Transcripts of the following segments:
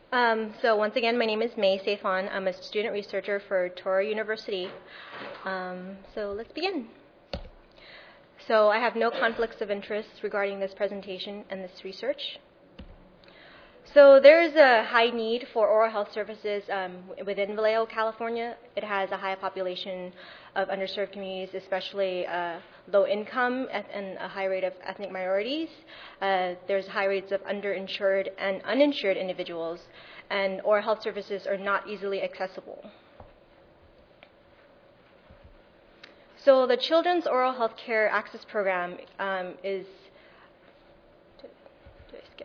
So once again, my name is May Saifan. I'm a student researcher for Touro University. So let's begin. So I have no conflicts of interest regarding this presentation and this research. So there is a high need for oral health services within Vallejo, California. It has a high population of underserved communities, especially low income and a high rate of ethnic minorities. There's high rates of underinsured and uninsured individuals, and oral health services are not easily accessible. So the Children's Oral Health Care Access Program is, did I skip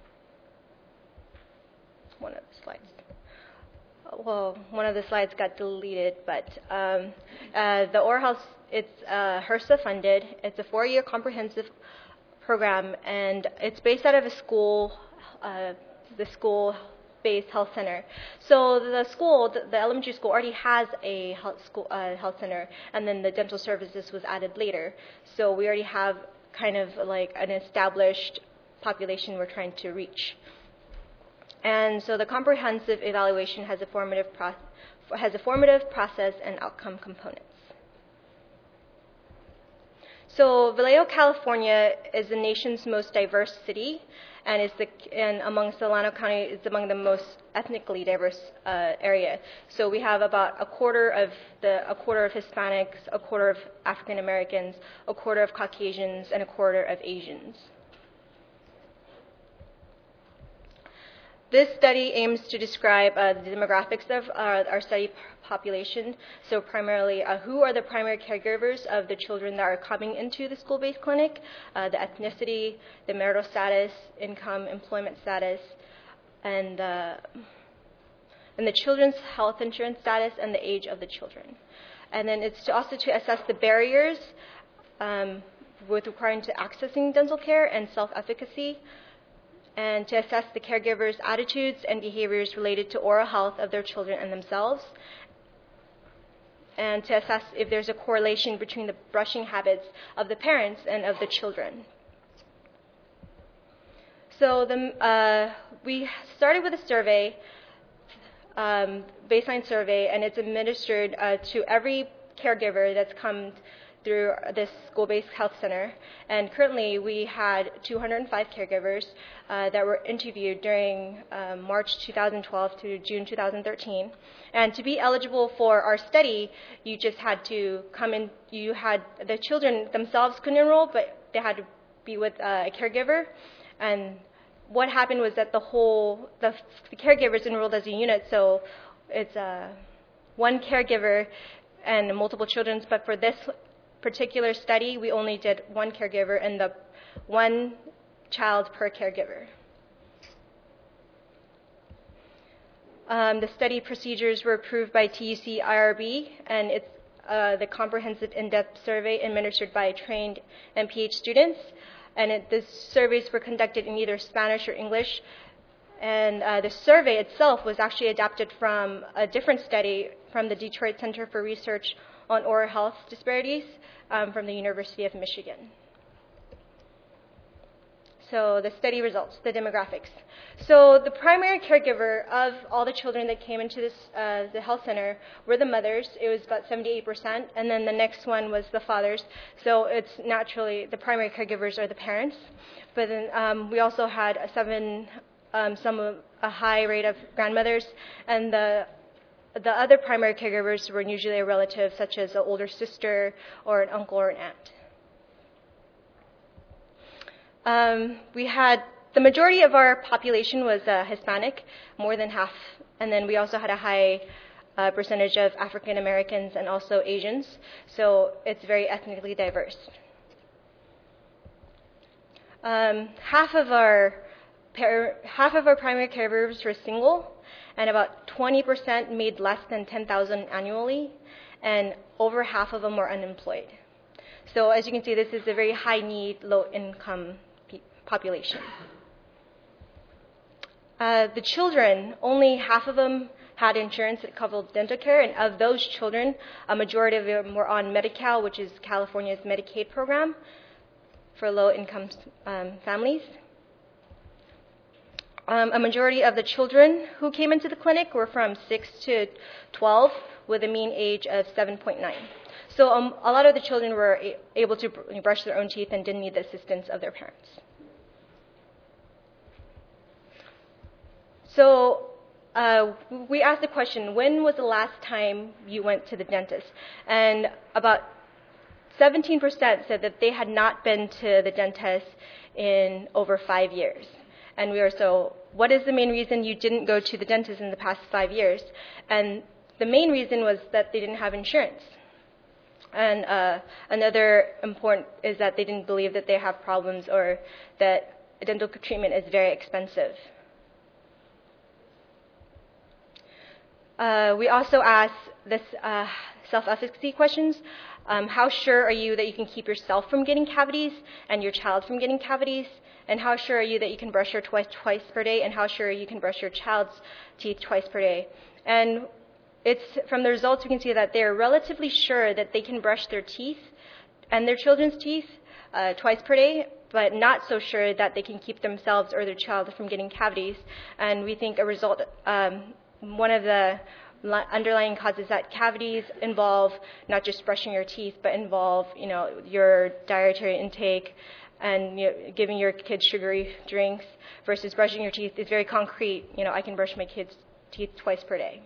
one of the slides? Well, one of the slides got deleted, but the oral health, it's HRSA funded. It's a 4-year comprehensive program, and it's based out of a school, the school-based health center. So the school, the elementary school, already has a health center, and then the dental services was added later. So we already have kind of like an established population we're trying to reach. And so the comprehensive evaluation has a formative process and outcome components. So Vallejo, California is the nation's most diverse city, and among Solano County, it's among the most ethnically diverse area. So we have about a quarter of Hispanics, a quarter of African Americans, a quarter of Caucasians, and a quarter of Asians. This study aims to describe the demographics of our study population. So primarily, who are the primary caregivers of the children that are coming into the school-based clinic, the ethnicity, the marital status, income, employment status, and the children's health insurance status and the age of the children. And then it's also to assess the barriers with requiring to accessing dental care and self-efficacy, and to assess the caregivers' attitudes and behaviors related to oral health of their children and themselves, and to assess if there's a correlation between the brushing habits of the parents and of the children. So we started with a survey, baseline survey, and it's administered to every caregiver that's come through this school-based health center. And currently we had 205 caregivers that were interviewed during March 2012 to June 2013. And to be eligible for our study, you just had to come in, the children themselves couldn't enroll, but they had to be with a caregiver. And what happened was that the caregivers enrolled as a unit, so it's one caregiver and multiple children, but for this particular study, we only did one caregiver and the one child per caregiver. The study procedures were approved by TUC IRB, and it's the comprehensive in-depth survey administered by trained MPH students. And the surveys were conducted in either Spanish or English. And the survey itself was actually adapted from a different study from the Detroit Center for Research on Oral Health Disparities from the University of Michigan. So the study results, the demographics. So the primary caregiver of all the children that came into the health center were the mothers. It was about 78%, and then the next one was the fathers. So it's naturally the primary caregivers are the parents. But then we also had a high rate of grandmothers, and the other primary caregivers were usually a relative, such as an older sister or an uncle or an aunt. We had the majority of our population was Hispanic, more than half, and then we also had a high percentage of African Americans and also Asians. So it's very ethnically diverse. Half of our primary caregivers were single, and about 20% made less than $10,000 annually, and over half of them were unemployed. So as you can see, this is a very high need, low income population. The children, only half of them had insurance that covered dental care, and of those children, a majority of them were on Medi-Cal, which is California's Medicaid program for low income families. A majority of the children who came into the clinic were from 6 to 12 with a mean age of 7.9. So a lot of the children were able to brush their own teeth and didn't need the assistance of their parents. So we asked the question, when was the last time you went to the dentist? And about 17% said that they had not been to the dentist in over 5 years. And we were, so what is the main reason you didn't go to the dentist in the past 5 years? And the main reason was that they didn't have insurance. And another important is that they didn't believe that they have problems or that dental treatment is very expensive. We also asked this self-efficacy questions. How sure are you that you can keep yourself from getting cavities and your child from getting cavities? And how sure are you that you can brush your teeth twice per day? And how sure you can brush your child's teeth twice per day? And from the results, we can see that they're relatively sure that they can brush their teeth and their children's teeth twice per day, but not so sure that they can keep themselves or their child from getting cavities. And we think one of the underlying causes that cavities involve not just brushing your teeth, but involve your dietary intake and giving your kids sugary drinks versus brushing your teeth is very concrete. I can brush my kids' teeth twice per day.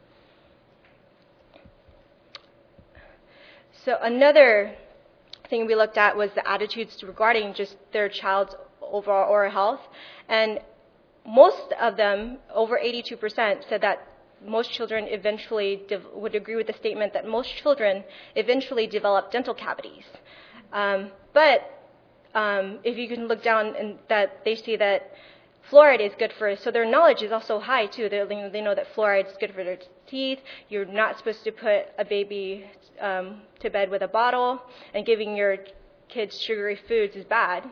So another thing we looked at was the attitudes regarding just their child's overall oral health. And most of them, over 82%, said that most children eventually would agree with the statement that most children eventually develop dental cavities. But if you can look down and that they see that fluoride is good for, so their knowledge is also high too. They know that fluoride is good for their teeth. You're not supposed to put a baby to bed with a bottle, and giving your kids sugary foods is bad.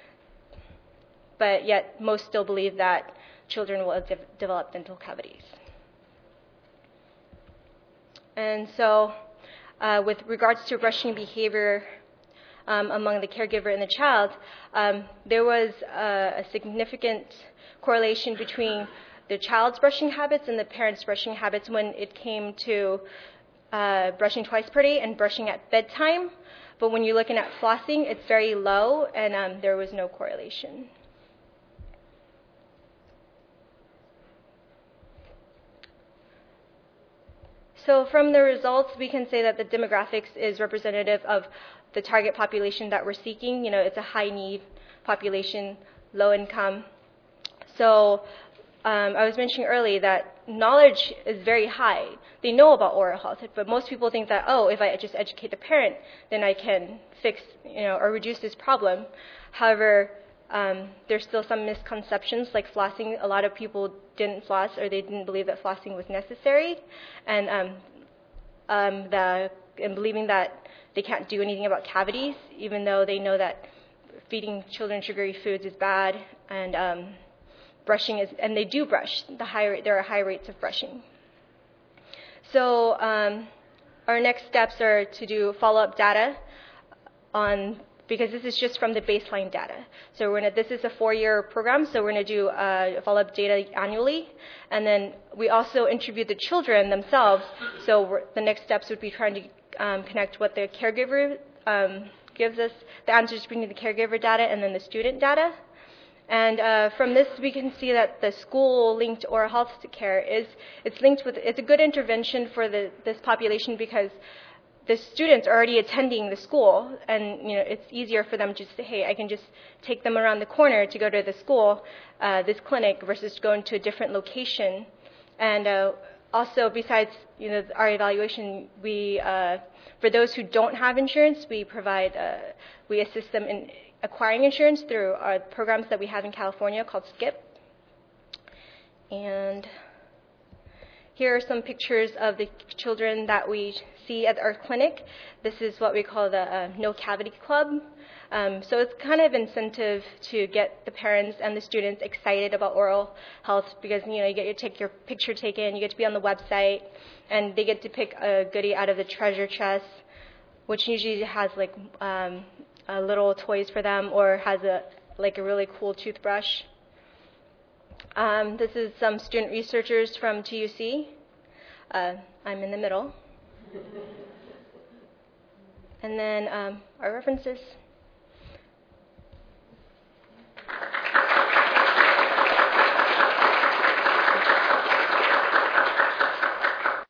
But yet most still believe that children will develop dental cavities. And so with regards to brushing behavior among the caregiver and the child, there was a significant correlation between the child's brushing habits and the parents' brushing habits when it came to brushing twice per day and brushing at bedtime. But when you're looking at flossing, it's very low, and there was no correlation. So from the results, we can say that the demographics is representative of the target population that we're seeking. It's a high-need population, low income. So I was mentioning earlier that knowledge is very high. They know about oral health, but most people think that, if I just educate the parent, then I can fix, or reduce this problem. However, there's still some misconceptions, like flossing. A lot of people didn't floss, or they didn't believe that flossing was necessary, and believing that they can't do anything about cavities, even though they know that feeding children sugary foods is bad, and brushing is, and they do brush. There are high rates of brushing. So our next steps are to do follow-up data because this is just from the baseline data. So this is a 4-year program, so we're going to do follow-up data annually. And then we also interviewed the children themselves. So the next steps would be trying to connect what the caregiver gives us, the answers between the caregiver data and then the student data. And from this, we can see that the school-linked oral health care it's a good intervention for this population because the students are already attending the school, and it's easier for them to say, hey, I can just take them around the corner to go to the school, this clinic, versus going to a different location. And also, besides our evaluation, we for those who don't have insurance, we assist them in acquiring insurance through our programs that we have in California called SKIP. And here are some pictures of the children that we see at our clinic. This is what we call the No Cavity Club. So it's kind of incentive to get the parents and the students excited about oral health because you get to take your picture taken, you get to be on the website, and they get to pick a goodie out of the treasure chest, which usually has like little toys for them or has a really cool toothbrush. This is some student researchers from TUC. I'm in the middle. And then our references.